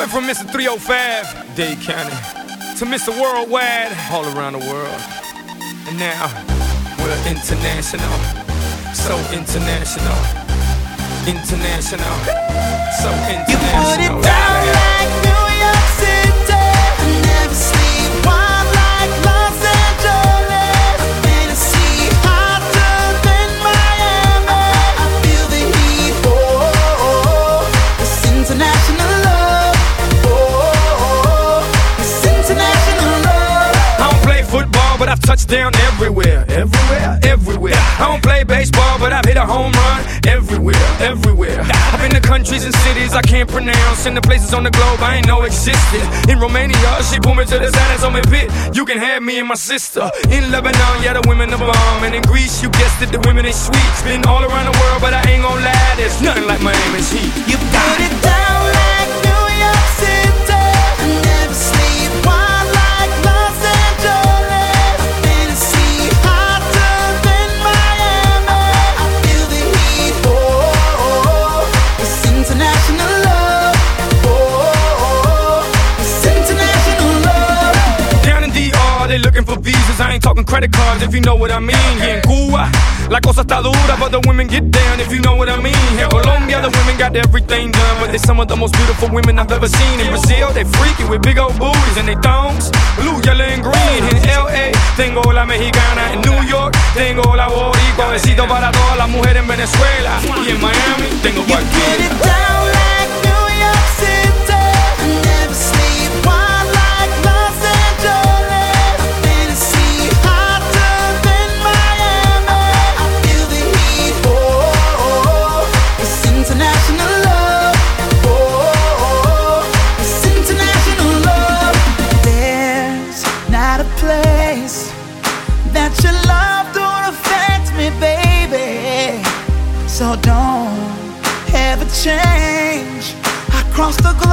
Went from Mr. 305, Dade County, to Mr. Worldwide, all around the world. And now, we're international, so international, international, so international. You put it down like New York City. I never sleep one like Los Angeles. Tennessee hotter than Miami. I feel the heat, oh, it's international love, oh, it's international love. I don't play football, but I've touched down everywhere, everywhere, everywhere. I don't play baseball, but I've hit a home run everywhere, everywhere. I've been to countries and cities I can't pronounce, and the places on the globe I ain't know existed. In Romania, she pulled me to the side and told me, "Pit, you can have me and my sister." In Lebanon, yeah, the women are bomb, and in Greece, you guessed it, the women ain't sweet. Been all around the world, but I ain't gon' lie, there's nothing like Miami's heat. You put it down like New York City. I never sleep one like Los Angeles. Tennessee hotter than Miami. I feel the heat, oh, it's international love, oh, it's international love. Down in DR, they looking for visas. I ain't talking credit cards, if you know what I mean. Here in Cuba, la cosa está dura, but the women get down, if you know what I mean. Here in Colombia, the women got everything done, but they're some of the most beautiful women I've ever seen. In Brazil, they freaky with big old booties and they thongs, blue, yellow, and green. In LA, tengo la mexicana. In New York, tengo la boricua. Besito para todas las mujeres en Venezuela. Y en Miami, tengo You put cualquiera. it down like New York City. I never sleep one like Los Angeles. Tennessee hotter than Miami. I feel the heat, oh, it's international love, oh, it's international love. There's not a place that your love don't affect me, baby. So don't ever change. I cross the globe.